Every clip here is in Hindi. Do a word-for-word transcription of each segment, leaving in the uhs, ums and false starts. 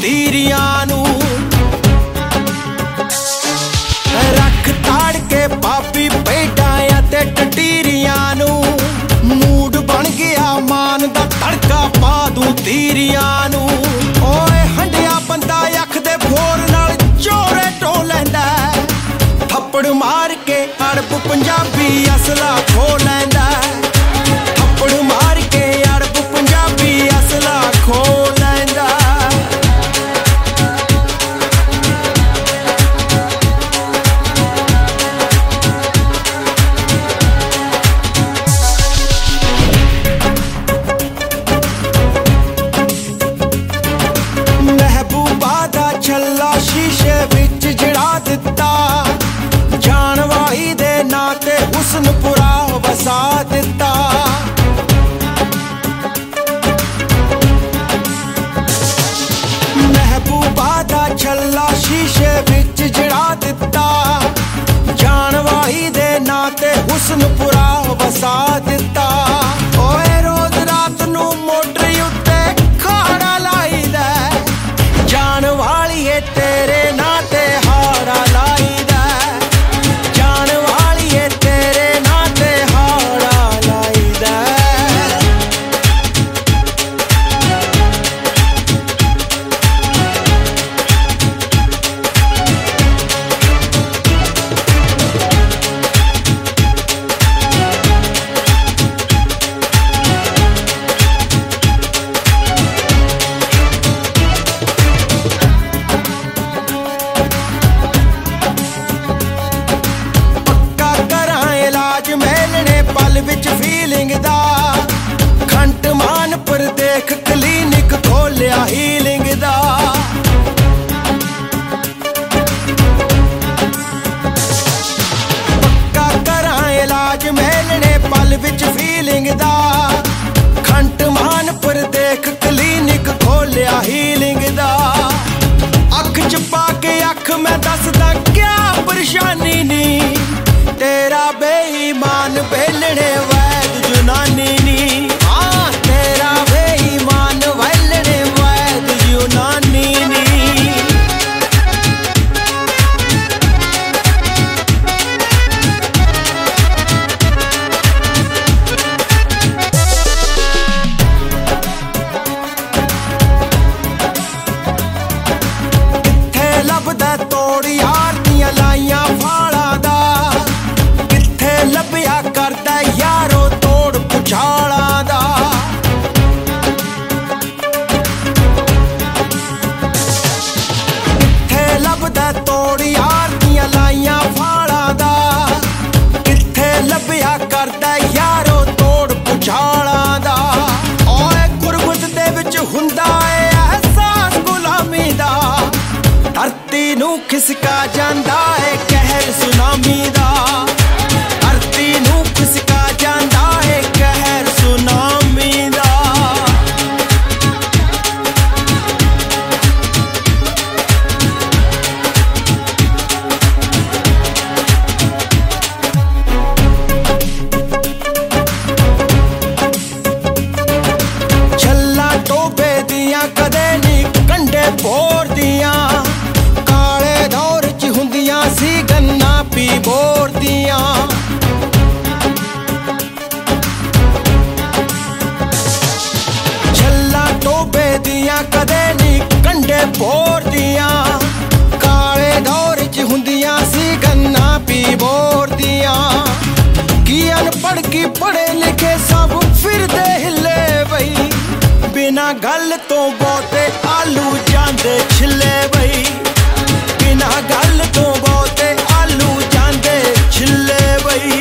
तीरियां नू रख ताड़ के पापी भेडां ते टटीरियां नू मूड बन गया मान दा तड़का पा दूं तीरियां नू ओए हंडिया बंदा अख दे फोर नाल चोरे टो लैंदा थप्पड़ मार के अड़ब पंजाबी असला खो लैंदा थप्पड़ मार के अड़ब पंजाबी असला खो लैंदा महबूबा दा छल्ला शीशे विच जड़ा दिता जान वाही दे नाते हुस्नपुरा वसा दिता महबूबा दा छल्ला शीशे विच जड़ा दिता जान वाही दे नाते हुस्नपुरा वसा दिता ओए रोज रात नू मोटरी उत्ते खाड़ा लाई दे जान वालिए तेरे नाते हारा लाई दे जान वालिए तेरे नाते हारा लाई दे पल विच फीलिंग दा खंट मान पर देख क्लीनिक खोलिया हीलिंग दा पक्का करां इलाज मेलने पल विच फीलिंग दा खंट मान पर देख क्लीनिक खोलिया हीलिंग दा अख च पा के अख मैं दसदा क्या परेशानी नी तेरा बेईमान बेलने वैद जुनानी नी हाँ तेरा बेईमान बेलने वैद जुनानी नी किथे लभदा तोड़ यार दियां लाइयां फाड़ा दा लभया करदा यारो तोड़ पुछाला दा किथे लभदा तोड़ यार दियां लाइयां फाड़ा दा किथे लभया करदा यारो तोड़ पुछाला दा ओए गुरबत दे विच हुंदा ए एहसास गुलामी दा धरती नू खिसका जांदा ए कहर सुनामी दा खिसका जांदा है कहर सुनामी दा छल्ला टोबे दियां कदे नी कंडे बोर दियां काले दौर च हुंदियां सी गन्ना पी बोर दियां दियां कदे नी कंडे बोर दियां काले दौर च हुंदियां सी गन्ना पी बोर दियां की अनपढ़ की पढ़े लिखे सब फिरदे हिले बई बिना गल तो बहुते आलू जांदे छिले बई बिना गल तो बहुते आलू जांदे छिले बई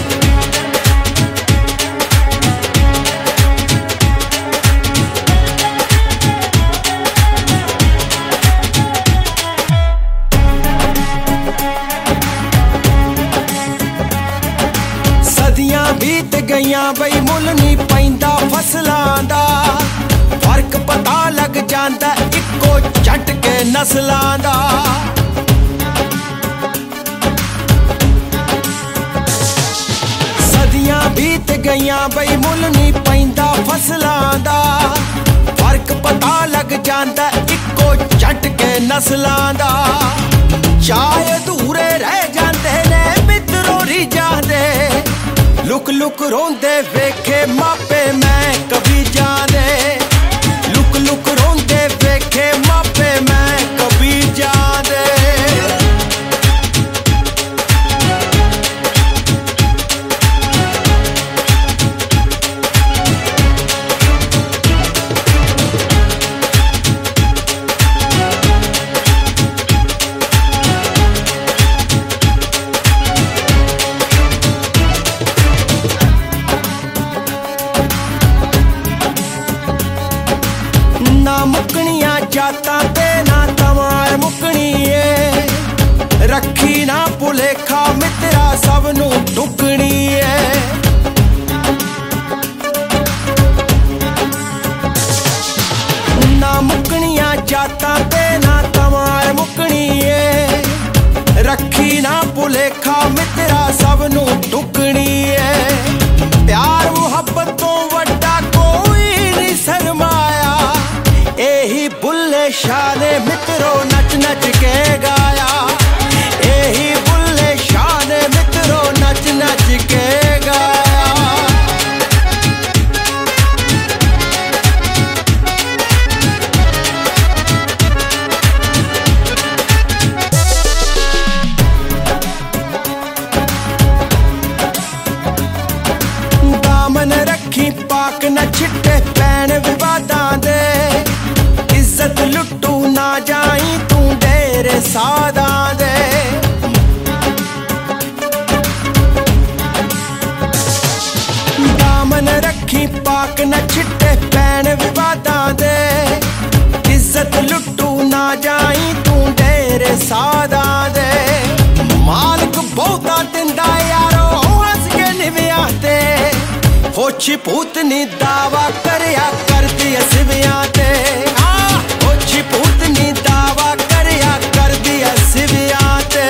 बीत गईयां बई मुल नहीं पैंदा फसलां दा फर्क पता लग जांदा इक्को झटके नस्लां दा सदियां बीत गईयां बई मुल नहीं पैंदा फसलां दा फर्क पता लग जांदा इक्को चट के नस्लां दा चाय अधूरे रह जांदे ने मित्रों रीझां दे लुक लुक रोंदे वेखे मापे मैं कभी जांदे लुक लुक रोंदे वेखे मापे मैं कभी जांदे ना मुकनियां जातां ते ना तमार मुकनी है रखी ना भुलेखा मित्रा सब नू टुकनी है ना मुकनियां जातां ते ना तमार मुकनी है रखी ना भुलेखा मित्रा सब नू टुकनी है प्यार मुहब्बत तो वड्डा कोई नहीं शर्माया एही बुल्ले शाह ने मित्रों नच नच के गाया एही बुल्ले शाह ने मित्रों नच नच के गाया दामन रखी पाक न छिट्टे पैन विवादां दे इज्जत लुट्टू ना जाई तू डेरे सादा दे दामन रखी पाक न छिट्टे पैन विवादां दे इज्जत लुट्टू ना जाई तू डेरे सादा दे मालिक बहुता दिंदा यारो हंस के निव्यां ते होछी पूतनी दावा करया करदी सिवियां ते होछी पूतनी दावा करया करदी सिवियां ते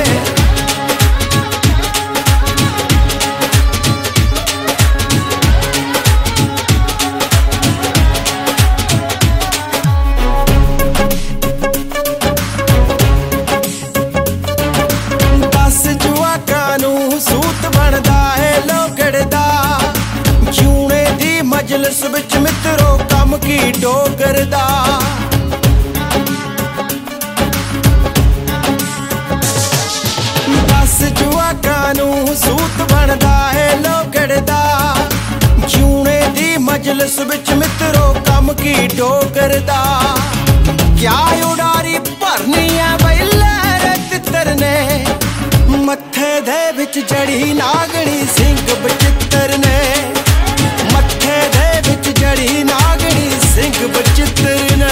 दस जुआकां नू सूत बनदा है लोगड़दा जूने दी मजलिस विच मित्रों कम की डोगरदा दस जुआकां नू सूत बनदा है लोगड़दा जूने दी मजलिस विच मित्रों कम की डोगरदा क्या उडारी भरनी है बई लहरे तितर ने मत्थे दे विच जड़ी नागणी सिंह बचित्र ने मत्थे दे विच जड़ी नागणी सिंह बचित्र ने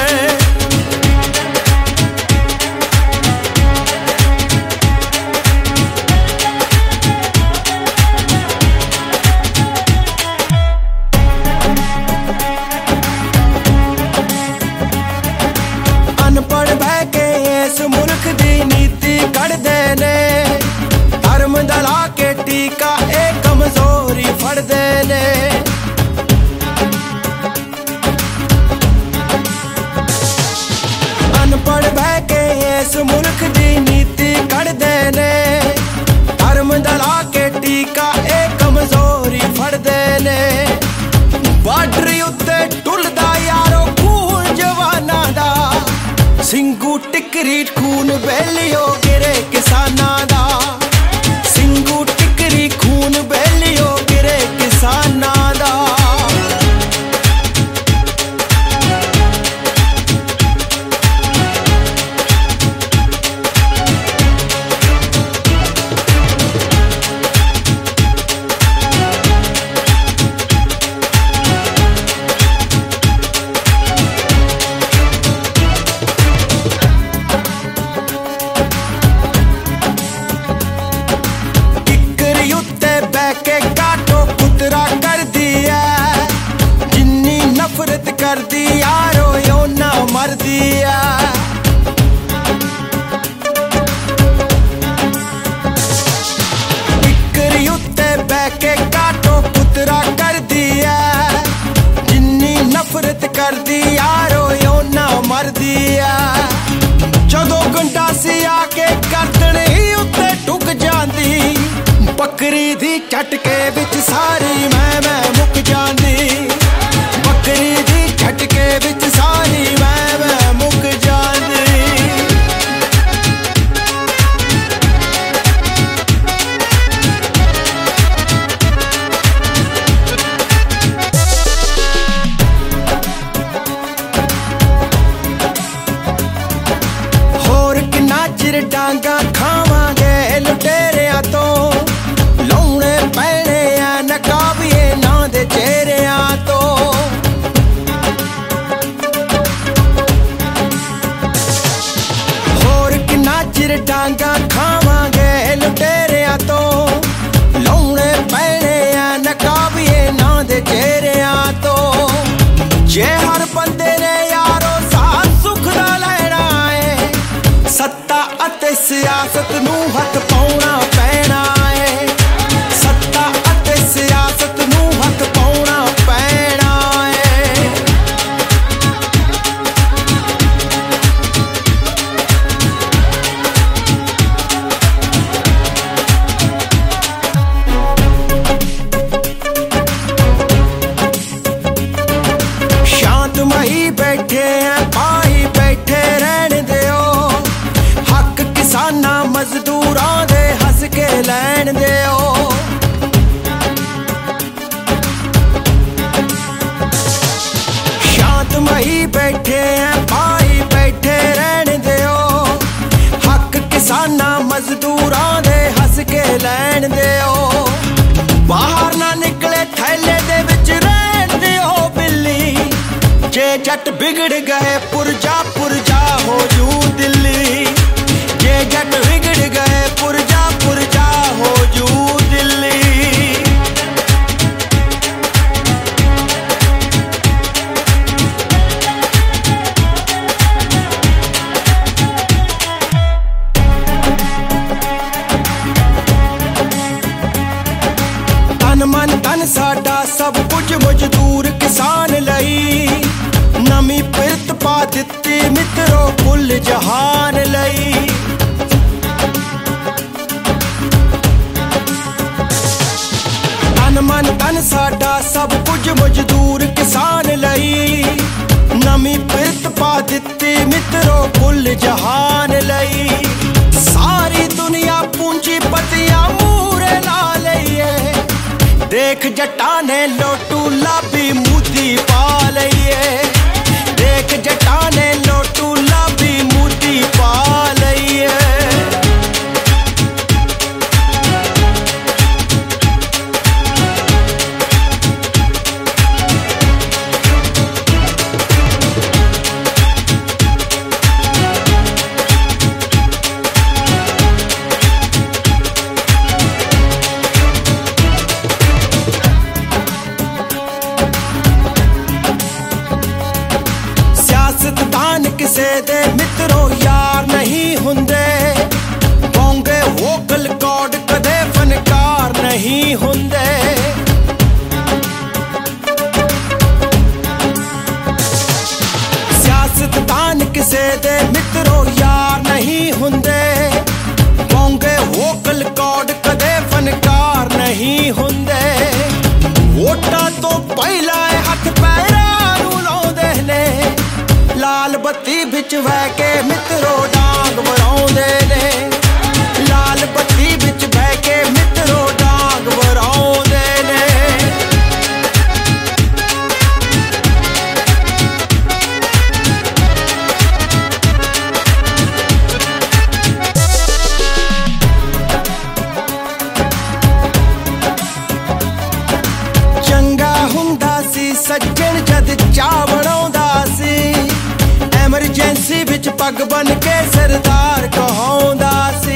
अनपढ़ बह के इस मुल्क दी नीति कढ़दे ने धर्म दला के टीका ए कमजोरी फड़दे ने अनपढ़ बह के इस मुल्क दी नीति कढ़दे ने धर्म दला के टीका ए कमजोरी फड़दे ने बार्डर उत्ते टुलदा यारो खून जवाना दा सिंगू टिकरी खून बेलियो गिरे किसानां दा सिंगू टिकरी खून बेलियो गिरे किसानां दा झटके विच सारी मैं मैं मुक जांदी, बकरी दी झटके विच सारी मैं मैं मुक जांदी। होर किन्ना चिर डांगा खावांगे लुटेरिया तो, लाउणे पैणे आ नकाबिए ना दे चेहरिया तो। होर किन्ना चिर डांगा खावांगे लुटेरिया तो, लाउणे पैणे आ नकाबिए ना दे चेहरिया तो। जे हर बंदे ने यारो साथ सुख दा लेना है, सत्ता अते सियासत नूं हथ पाउणा पैना है, सत्ता अते सियासत नूं हथ पाउणा पैना है। शांतमई बैठे हैं पाई बैठे रहने दियो, हक किसाना मजदूरां दे हस के लैण दियो। शांतमई बैठे हैं पाई बैठे रहने दियो, हक किसाना मजदूरां दे हस के लैण दियो। बाहर ना निकले थैले दे विच रहण दियो बिल्ली, जे जट बिगड़ गए पुरजा पुरजा हो जू दिल्ली, जे जट बिगड़ गए पुरजा पुरजा हो जू दिल्ली। तन मन धन साडा सब कुछ मजदूर किसान लई, नमी पिरत पा दित्ती मित्रो कुल जहान लई। तन मन धन साडा सब कुछ मजदूर किसान लई, नमी पिरत पा दित्ती मित्रो कुल जहान लई। सारी दुनिया पूंजीपतियां मूरे ला लईए, देख जट्टा ने लोटू लाभी मोदी पा लईए, देख जट्टा ने लोटू लाभी मोदी पा लईए। सियासतदान किसे दे मित्रो यार नहीं हुंदे, बोंगे वोकल कॉर्ड कदे फनकार नहीं हुंदे। सियासतदान किसे दे मित्रो यार नहीं हुंदे, बोंगे वोकल कॉर्ड कदे फनकार नहीं हुंदे। वोटां तो पहला हथ पैरां नूं लाउंदे ने, लाल बत्ती बिच बह के मित्रो डांग वराउंदे ने, लाल बत्ती बिच बह के मित्रो डांग वराउंदे ने। चंगा हुंदा सी सज्जन जद चाह बनाउंदा सी, एमरजेंसी विच पग बन के सरदार कहाउंदा सी।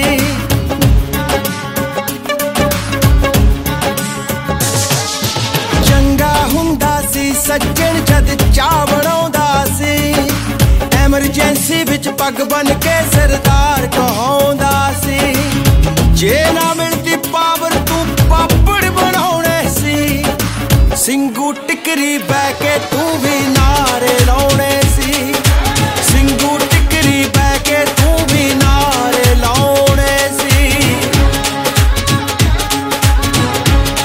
चंगा हुंदा सी सज्जन जद चाह बनाउंदा सी, एमरजेंसी विच पग बन के सरदार कहाउंदा सी। जे ना मिलती पावर तू पापड़ बनाउणे सी, सिंगू टिकरी बह के तू भी नारे लाउणे सी, सिंगू टिकरी बह के तू भी नारे लाउणे सी।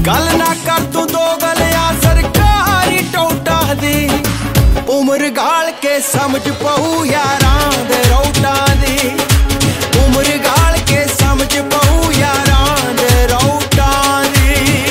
गल ना कर तू दो गलिया सरकारी टोटा दी उम्र गाल के समझ पऊ यारां दे रौटा दी उम्र गाल के समझ पऊ यारां दे रौटा दी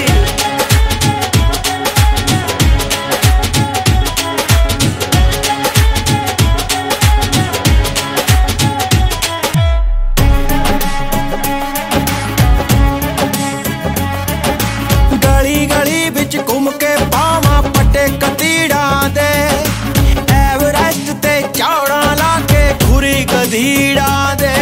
गली गली बिच घूम के पावा पट्टे कतीड़ा दे एवरेस्ट ते चौड़ा ला के खुरी गधीड़ा दे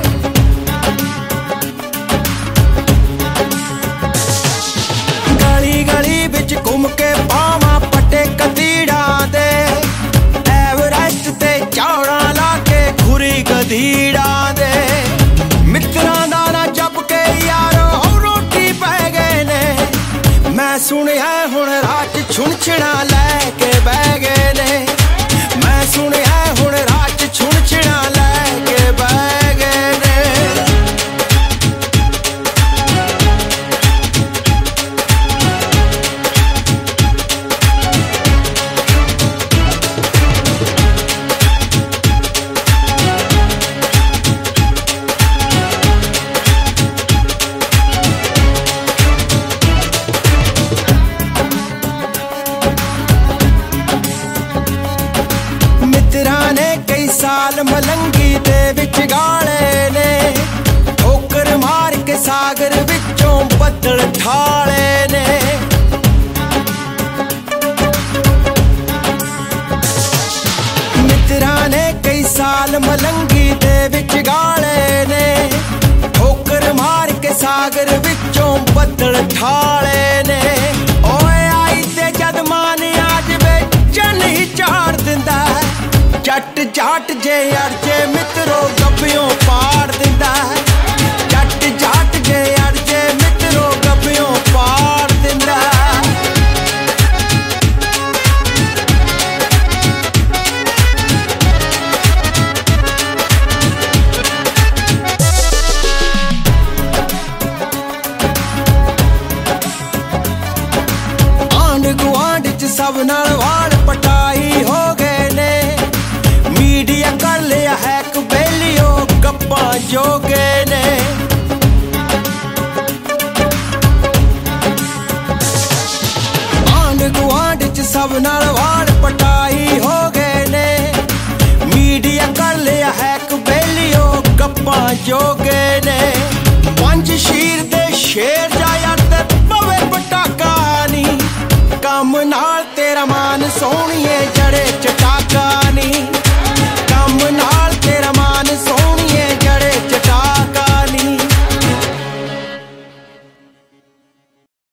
गली गली बिच घूम के पावा पट्टे कतीड़ा दे एवरेस्ट ते चौड़ा ला के खुरी गधीड़ा दे मित्रां दा ना जप के यारो रोटी पै गए ने मैं सुनिया हुण रात छुणछिणा लैके बह गए ने मैं सुनिया हुण रात छुणछिणा लैके बह गए ने मित्रां ने कई साल मलंगी दे विच गाले ने ठोकर मार के सागर विचों बदल ठाले ने मित्रां ने कई साल मलंगी दे विच गाले ने ठोकर मार के सागर विचों बदल ठाले ने ओए आई ते जद मान आज वे चन ही चाड़ दिंदा जट जाट जे अड़जे मित्रो गब्बियों पाड़ दिंदा जट जाट जे अड़जे मित्रो गब्बियों पाड़ दिंदा आंड गुआंड च सब नाल वाड़ पटाई हो गए ने मीडिया कर लिया है कबेलियो गप्पा जोगे ने आंड गुआंड च सब नाल वाड़ पटाई हो गए ने मीडिया कर लिया है कबेलियो गप्पा जोगे ने पंज शीर दे शेर जाया ते पवे पटाका नी कम नाल तेरा मान सोहणिए